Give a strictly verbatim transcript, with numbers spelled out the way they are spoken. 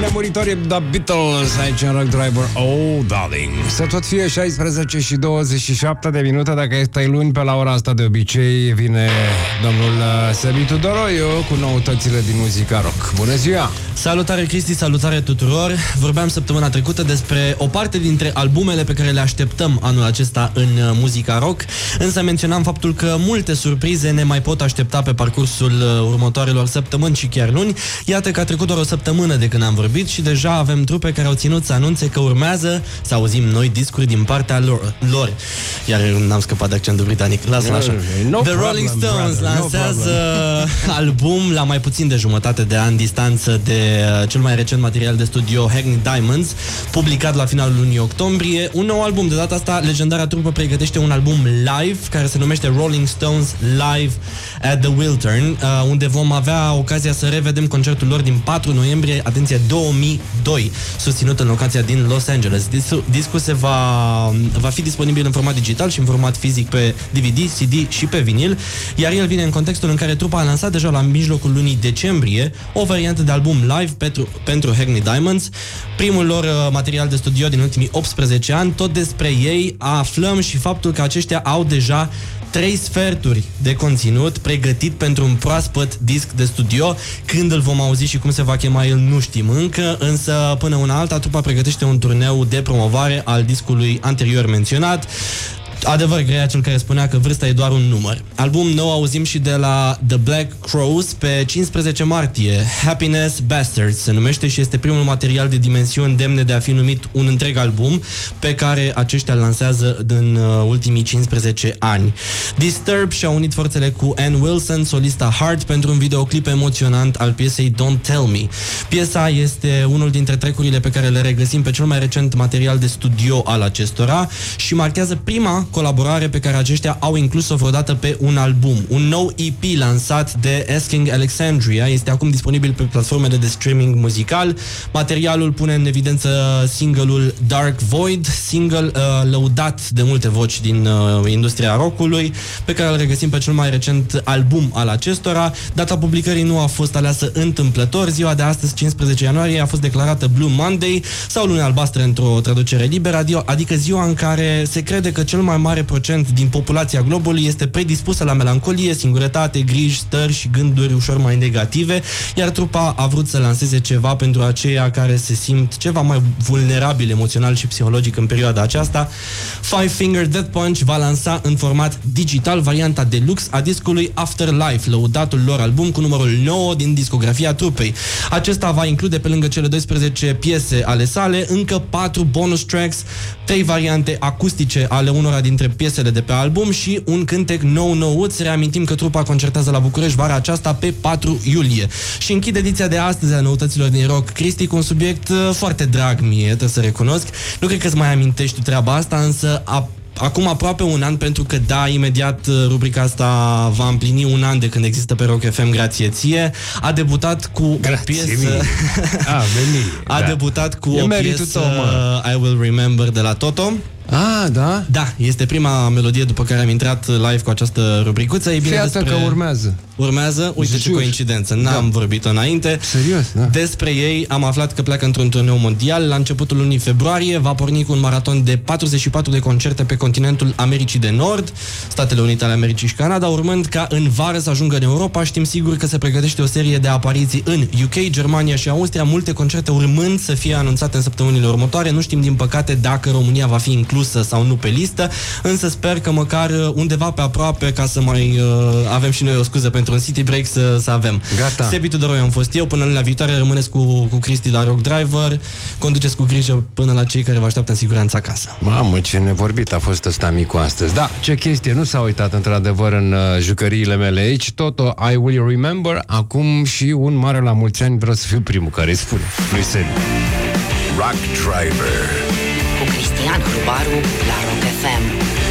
nemuritorii The Beatles aici în Rock Driver. Oh, darling. Să tot fie șaisprezece și douăzeci și șapte de minute. Dacă este luni, pe la ora asta de obicei vine domnul Sebi Tudoroiu cu noutățile din muzica rock. Bună ziua! Salutare Cristi, salutare tuturor. Vorbeam săptămâna trecută despre o parte dintre albumele pe care le așteptăm anul acesta în muzica rock, însă menționam faptul că multe surprize ne mai pot aștepta pe parcursul următoarelor săptămâni și chiar luni. Iată că a trecut doar o săptămână de când am vorbit și deja avem trupe care au ținut să anunțe că urmează să auzim noi discuri din partea lor. lor. Iar n-am scăpat de accentul britanic. Lasă-l așa. No The problem, Rolling Stones brother, lansează no album la mai puțin de jumătate de an distanță de cel mai recent material de studio Hackney Diamonds, publicat la finalul lunii octombrie. Un nou album, de data asta legendara trupă pregătește un album live care se numește Rolling Stones Live at the Wiltern, unde vom avea ocazia să revedem concertul lor din patru noiembrie, atenție, două mii doi, susținut în locația din Los Angeles. Discul se va, va fi disponibil în format digital și în format fizic pe D V D, C D și pe vinil, iar el vine în contextul în care trupa a lansat deja la mijlocul lunii decembrie o variantă de album live pentru, pentru Hackney Diamonds, primul lor uh, material de studio din ultimii optsprezece ani. Tot despre ei aflăm și faptul că aceștia au deja trei sferturi de conținut pregătit pentru un proaspăt disc de studio. Când îl vom auzi și cum se va chema el nu știm încă, însă până una alta trupa pregătește un turneu de promovare al discului anterior menționat. Adevăr grea cel care spunea că vârsta e doar un număr. Album nou auzim și de la The Black Crowes pe cincisprezece martie. Happiness Bastards se numește și este primul material de dimensiuni demne de a fi numit un întreg album pe care aceștia îl lansează în uh, ultimii cincisprezece ani. Disturbed și-a unit forțele cu Ann Wilson, solista Heart, pentru un videoclip emoționant al piesei Don't Tell Me. Piesa este unul dintre track-urile pe care le regăsim pe cel mai recent material de studio al acestora și marchează prima colaborare pe care aceștia au inclus-o vreodată pe un album. Un nou E P lansat de Asking Alexandria este acum disponibil pe platformele de streaming muzical. Materialul pune în evidență single-ul Dark Void, single uh, lăudat de multe voci din uh, industria rockului, pe care îl regăsim pe cel mai recent album al acestora. Data publicării nu a fost aleasă întâmplător. Ziua de astăzi, cincisprezece ianuarie, a fost declarată Blue Monday sau Luna Albastră într-o traducere liberă, adică ziua în care se crede că cel mai mare procent din populația globului este predispusă la melancolie, singurătate, griji, stări și gânduri ușor mai negative, iar trupa a vrut să lanseze ceva pentru aceia care se simt ceva mai vulnerabili emoțional și psihologic în perioada aceasta. Five Finger Death Punch va lansa în format digital varianta deluxe a discului Afterlife, lăudatul lor album cu numărul nouă din discografia trupei. Acesta va include, pe lângă cele douăsprezece piese ale sale, încă patru bonus tracks, trei variante acustice ale unora dintre piesele de pe album și un cântec nou-nouț. Reamintim că trupa concertează la București vara aceasta pe patru iulie. Și închid ediția de astăzi a noutăților din rock, Cristi, cu un subiect foarte drag mie, trebuie să recunosc. Nu cred că îți mai amintești tu treaba asta, însă a acum aproape un an, pentru că da, imediat rubrica asta va împlini un an de când există pe Rock F M, grație ție, a debutat cu grație o piesă a, veni, a da. debutat cu e o piesă tău, I Will Remember de la Toto. Ah, da? Da, este prima melodie după care am intrat live cu această rubricuță. E bine, Fii despre... că urmează. Urmează? Uite ce coincidență, n-am da. vorbit înainte. Serios, da. Despre ei am aflat că pleacă într-un turneu mondial. La începutul lunii februarie va porni cu un maraton de patruzeci și patru de concerte pe continentul Americii de Nord, Statele Unite ale Americii și Canada, urmând ca în vară să ajungă în Europa. Știm sigur că se pregătește o serie de apariții în U K, Germania și Austria, multe concerte urmând să fie anunțate în săptămânile următoare. Nu știm din păcate dacă România va fi inclusă sau nu pe listă, însă sper că măcar undeva pe aproape, ca să mai uh, avem și noi o scuză pentru un city break, să, să avem. Gata. Sebi Tudoroiu am fost eu, până la viitoare rămâneți cu, cu Cristi la Rock Driver, conduceți cu grijă până la cei care vă așteaptă în siguranță acasă. Mamă, ce nevorbit a fost ăsta micu astăzi. Da, ce chestie, nu s-a uitat într-adevăr în uh, jucăriile mele aici, Toto, I Will Remember, acum și un mare la mulți ani, vreau să fiu primul care îi spune, lui Sebi. Rock Driver cu Cristian Hrubaru la Rock F M.